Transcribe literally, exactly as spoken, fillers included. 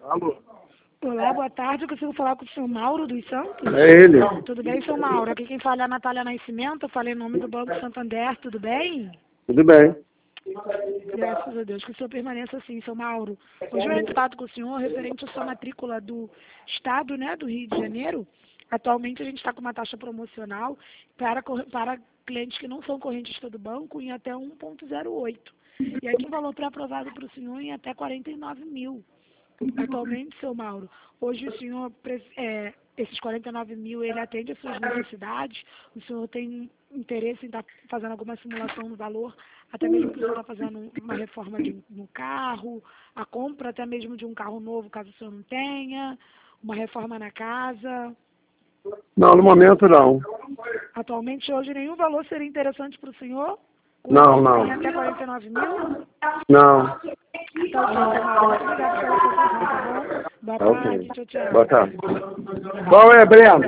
Alô? Olá, boa tarde. Eu consigo falar com o senhor Mauro dos Santos? É ele. Tudo bem, senhor Mauro? Aqui quem fala é a Natália Nascimento. Eu falei em nome do Banco Santander. Tudo bem? Tudo bem. Graças a Deus. Que o senhor permaneça assim, seu Mauro. Hoje eu entro em contato com o senhor referente à sua matrícula do Estado, né, do Rio de Janeiro. Atualmente a gente está com uma taxa promocional para, para clientes que não são correntistas do banco em até um vírgula zero oito. E aqui o valor pré-aprovado para o senhor em até quarenta e nove mil. Atualmente, seu Mauro, hoje o senhor, é, esses quarenta e nove mil, ele atende às suas necessidades? O senhor tem interesse em estar fazendo alguma simulação no valor, até mesmo que o senhor está fazendo uma reforma de um carro, a compra até mesmo de um carro novo, caso o senhor não tenha, uma reforma na casa? Não, no momento não. Atualmente, hoje, nenhum valor seria interessante para o senhor? Não, não. Em até quarenta e nove mil? Não. Tá ok, seu Mauro. Muito obrigada pela sua atenção, tá bom? Boa Tá ok. tarde, tchau, tchau. Boa tarde. Qual é, Breno?